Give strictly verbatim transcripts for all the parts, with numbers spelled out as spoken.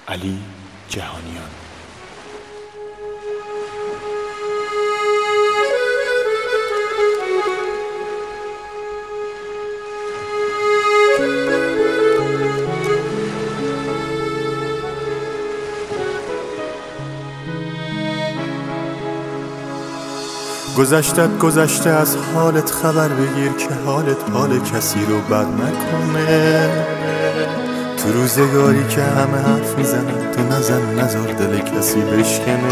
علی جهانیان. گذشتت گذشته، از حالت خبر بگیر که حالت حال کسی رو بد نکنه. تو روزگاری که همه حرف میزنن تو نزن، نذار دل کسی بشکنه.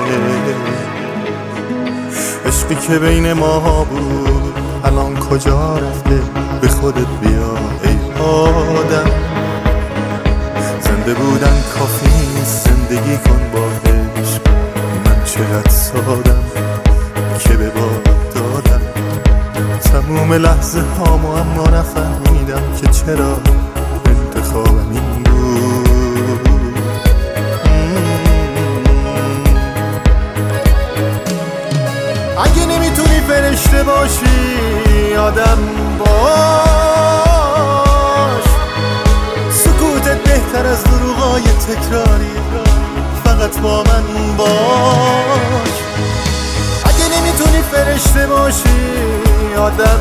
عشقی که بین ماها بود الان کجا رفته؟ به خودت بیا ای آدم. زنده بودن کافی نیست، زندگی کن با عشق. من چقدر سادم که به باد دادم تموم لحظه هامو، اما نفهمیدم که چرا انتخابم این بود. اگه نمیتونی فرشته باشی آدم باش. سکوتت بهتر از دروغای تکراری، فقط با من باش. اگه نمیتونی فرشته باشی آدم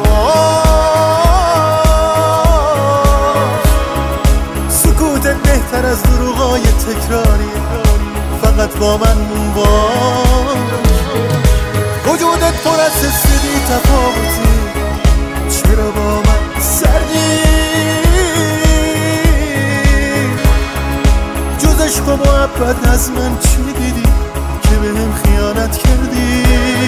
باش. سکوتت بهتر از دروغای تکراری، فقط با من باش. وجودت پر از حس بی تفاوتی، چرا با من سردی؟ جز عشق و محبت از من چی دیدی که بهم خیانت کردی؟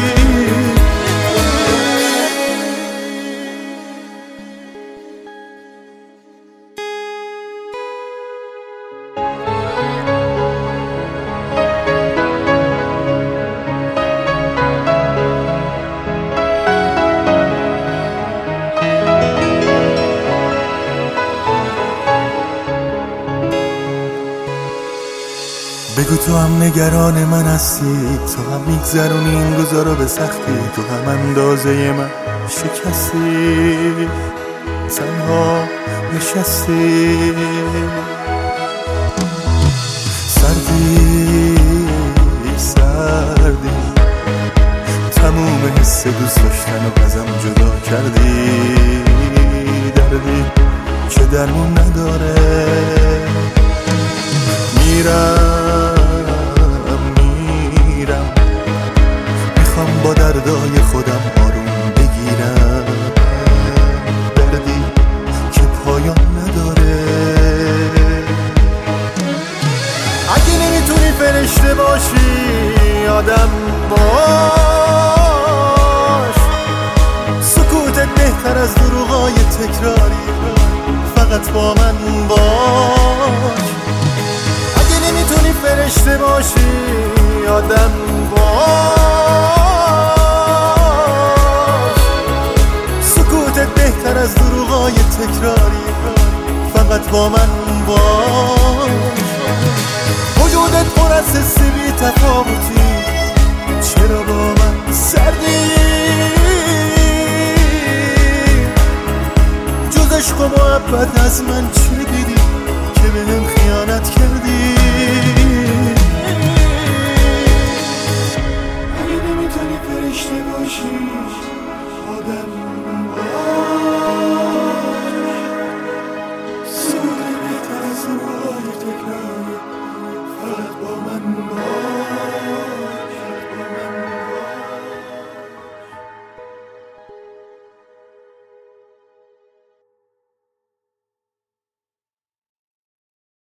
بگو تو هم نگران من هستی، تو هم میگذرونی این روزا رو به سختی. تو هم اندازه من شکستی، تنها نشستی. سردی سردی تموم حس دوست داشتن و ازم جدا کردی. دردی که درمون نداره. میرم میرم میخوام با دردای خودم آروم بگیرم. دردی که پایان نداره. اگه نمیتونی فرشته باشی آدم باش. سکوتت بهتر از دروغای تکراری، فقط با من باش. اگه نمیتونی فرشته باشی آدم باش. سکوتت بهتر از دروغای تکراری، فقط با من باش. وجودت پر از حس بی تفاوتی، چرا با من سردی؟ جز عشق و محبت از من چی دیدی که بهم خیانت کردی؟ اگه نمیتونی فرشته باشی